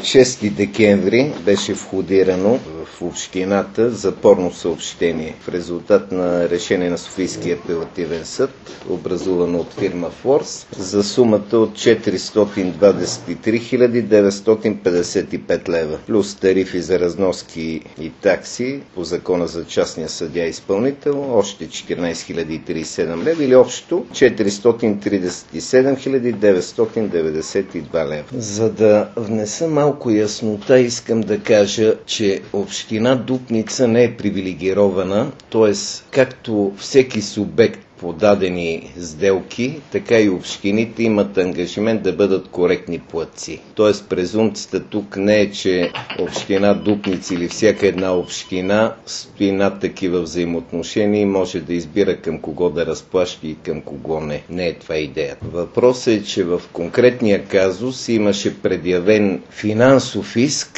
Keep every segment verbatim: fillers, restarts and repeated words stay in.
от шести декември беше входирано в общината запорно съобщение в резултат на решение на Софийския апелативен съд, образувано от фирма Форс, за сумата от четиристотин двадесет и три хиляди деветстотин петдесет и пет лева, плюс тарифи за разноски и такси по закона за частния съдия изпълнител, още четиринадесет хиляди тридесет и седем лева, или общо четиристотин тридесет и седем хиляди деветстотин деветдесет и два лева. За да внеса малко яснота, искам да кажа, че община Дупница не е привилегирована, т.е. както всеки субект по дадени сделки, така и общините имат ангажимент да бъдат коректни платци. Тоест презумпцията тук не е, че община Дупница или всяка една община стои над такива взаимоотношения и може да избира към кого да разплаща и към кого не. Не е това идеята. Въпросът е, че в конкретния казус имаше предявен финансов иск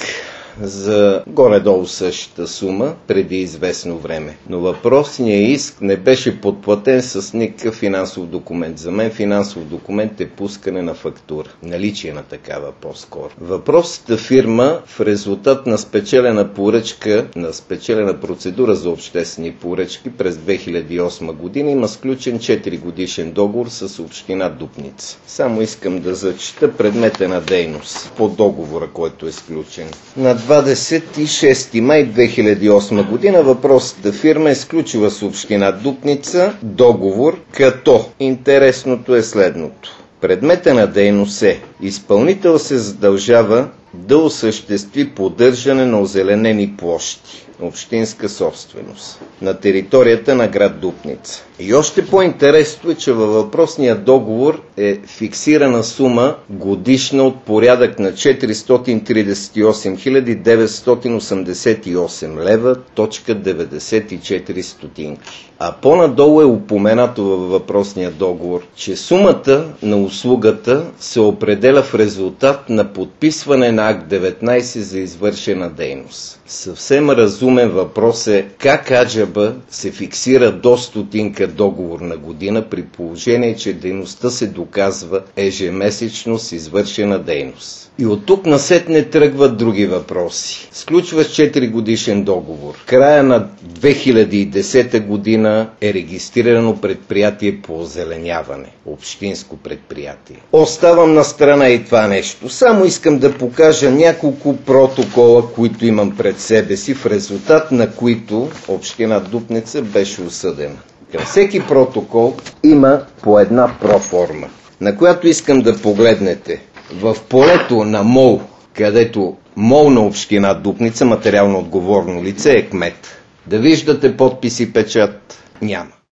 за горе-долу същата сума преди известно време. Но въпросният иск не беше подплатен с никакъв финансов документ. За мен финансов документ е пускане на фактура. Наличие на такава по-скоро. Въпросната фирма в резултат на спечелена поръчка, на спечелена процедура за обществени поръчки през две хиляди и осма година има сключен четири годишен договор с община Дупница. Само искам да зачета предмета на дейност по договора, който е сключен. На двадесет и шести май две хиляди и осма година въпросната фирма е сключила с община Дупница договор, като интересното е следното. Предмета на дейност е: изпълнител се задължава да осъществи поддържане на озеленени площи, общинска собственост, на територията на град Дупница. И още по-интересно е, че във въпросния договор е фиксирана сума годишна от порядък на четиристотин тридесет и осем хиляди деветстотин осемдесет и осем лева, деветдесет и четири стотинки. А по-надолу е упоменато във въпросния договор, че сумата на услугата се определя в резултат на подписване на акт деветнадесет за извършена дейност. Съвсем разумен въпрос е как аджаба се фиксира до стотинка договор на година, при положение, че дейността се доказва ежемесечно с извършена дейност. И от тук насетне тръгват други въпроси. Сключваш четири годишен договор. В края на две хиляди и десета година е регистрирано предприятие по озеленяване. Общинско предприятие. Оставам на страна и това нещо. Само искам да покажа няколко протокола, които имам пред себе си, в резултат на които община Дупница беше осъдена. Към всеки протокол има по една проформа, на която искам да погледнете. В полето на МОЛ, където МОЛ на община Дупница, материално отговорно лице, е кмет. Да виждате подпис и печат? Няма.